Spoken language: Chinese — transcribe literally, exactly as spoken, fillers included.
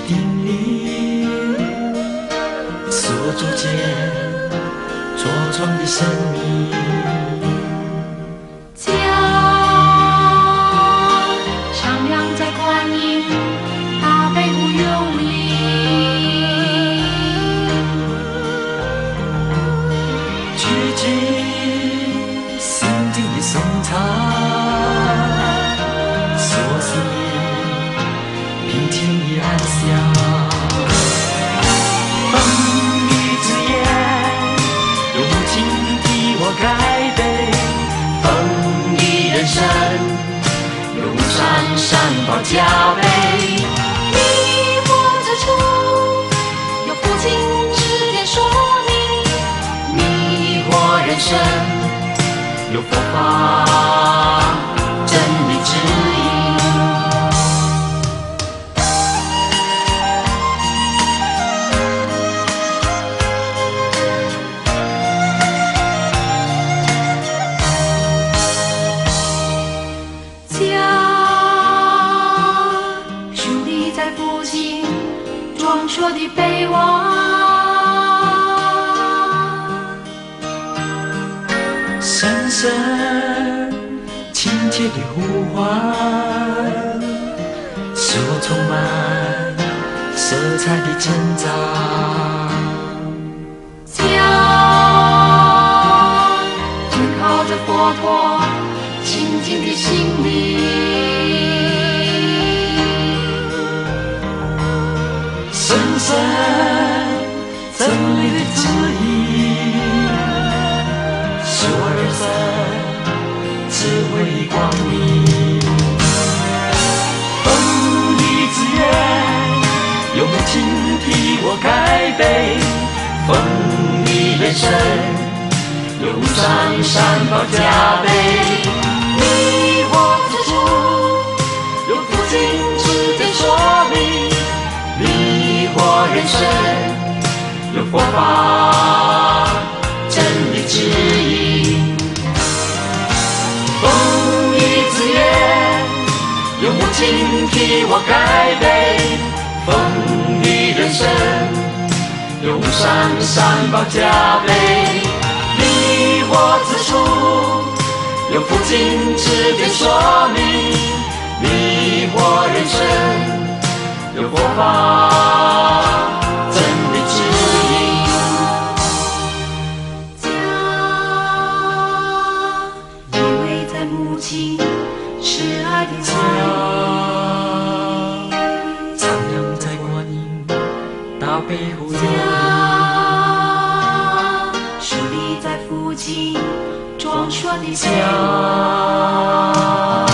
定理，是我逐渐茁壮的生命。 家徜徉在观音大悲无用里， 曲尽心经的颂唱，是我心灵平静的安详。风雨之眼，用母亲替我盖被，风雨人生，用闪闪宝加倍。 迷惑之处，有父亲指点说明； 迷惑人生，有佛法真理指引。 壮硕的悲望， 深深亲切的呼唤，使我充满色彩的成长。 家紧靠着佛陀清净的心灵， 深深真理的指引，是我人生智慧的光明。风雨之眼，有母亲替我盖被，风雨人生，有闪闪宝加倍。 迷惑之处，有父亲指点说明； 迷惑人生，有佛法真理指引。风雨之眼，有母亲替我盖被，风雨人生，有闪闪宝加倍。迷惑之处，有父亲指点说明；迷惑人生，有佛法真理指引。 家依偎在母亲慈爱的家徜徉在观音大悲护佑家矗立在父亲壮硕的家。